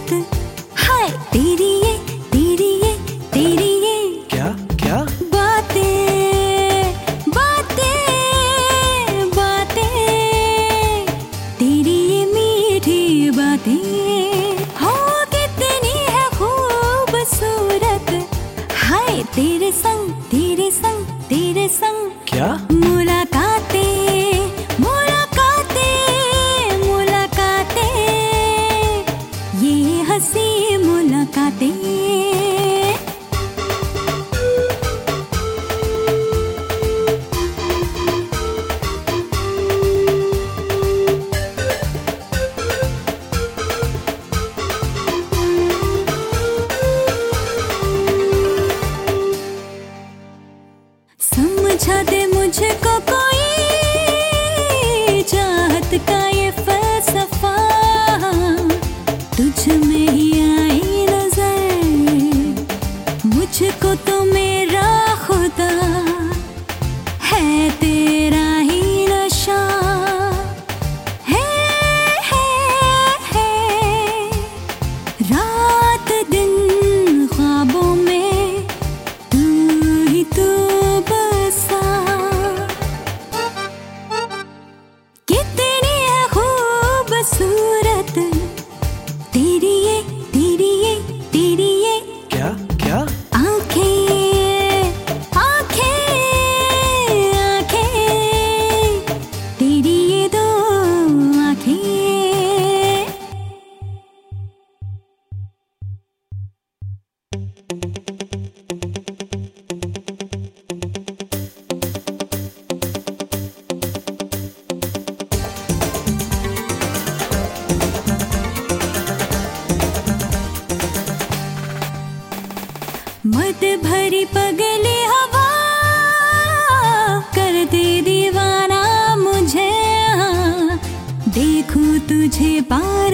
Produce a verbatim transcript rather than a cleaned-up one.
सूरत, हाय तेरी ये तेरी ये तेरी ये क्या क्या बातें बातें बातें, तेरी ये मीठी बातें हो कितनी है खूबसूरत, हाय तेरे संग तेरे संग तेरे संग क्या मुलाकातें मुलाकातें मुलाकातें, ये हंसी मुलाकातें। समझा दे मुझको कोई चाहत का ये फलसफा, तुझ में ही आई नजर, मुझको तो मेरा खुदा है तेरा ही नशा, है है है रात दिन ख्वाबों में तू ही तू बसा, कितनी है खूबसूरत, तेरी ये तेरी ये तेरी ये क्या क्या आँखें आँखें आँखें, तेरी ये दो आँखें। मत भरी पगली हवा कर दे दीवाना मुझे, देखूं तुझे बार